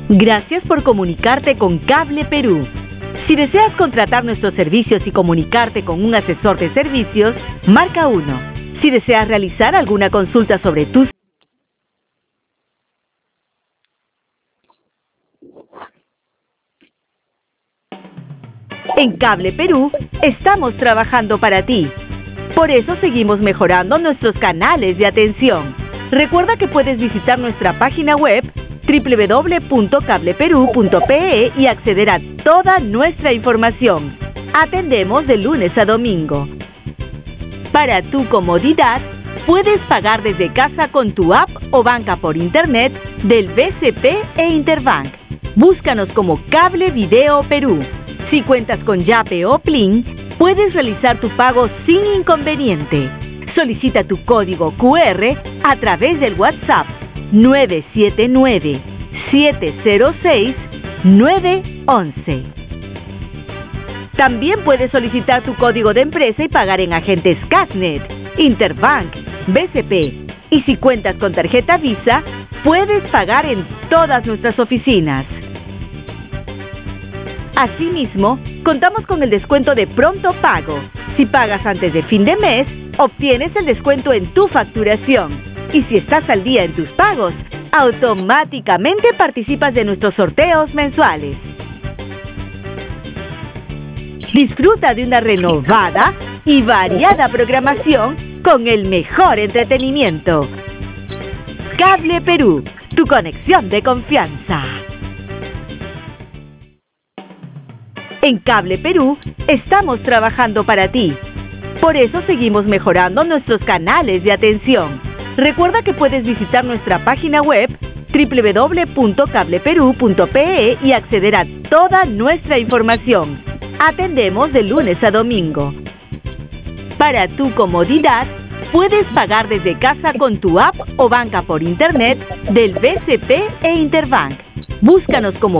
Gracias por comunicarte con Cable Perú. Si deseas contratar nuestros servicios y comunicarte con un asesor de servicios, marca 1. Si deseas realizar alguna consulta sobre tus... En Cable Perú estamos trabajando para ti. Por eso seguimos mejorando nuestros canales de atención. Recuerda que puedes visitar nuestra página web www.cableperu.pe y acceder a toda nuestra información. Atendemos de lunes a domingo. Para tu comodidad, puedes pagar desde casa con tu app o banca por internet del BCP e Interbank. Búscanos como Cable Video Perú. Si cuentas con Yape o Plin, puedes realizar tu pago sin inconveniente. Solicita tu código QR a través del WhatsApp 979-706-911. También puedes solicitar tu código de empresa y pagar en agentes Casnet, Interbank, BCP. Y si cuentas con tarjeta Visa, puedes pagar en todas nuestras oficinas. Asimismo, contamos con el descuento de pronto pago. Si pagas antes de fin de mes, obtienes el descuento en tu facturación. Y si estás al día en tus pagos, automáticamente participas de nuestros sorteos mensuales. Disfruta de una renovada y variada programación con el mejor entretenimiento. Cable Perú, tu conexión de confianza. En Cable Perú estamos trabajando para ti. Por eso seguimos mejorando nuestros canales de atención. Recuerda que puedes visitar nuestra página web www.cableperu.pe y acceder a toda nuestra información. Atendemos de lunes a domingo. Para tu comodidad, puedes pagar desde casa con tu app o banca por internet del BCP e Interbank. Búscanos como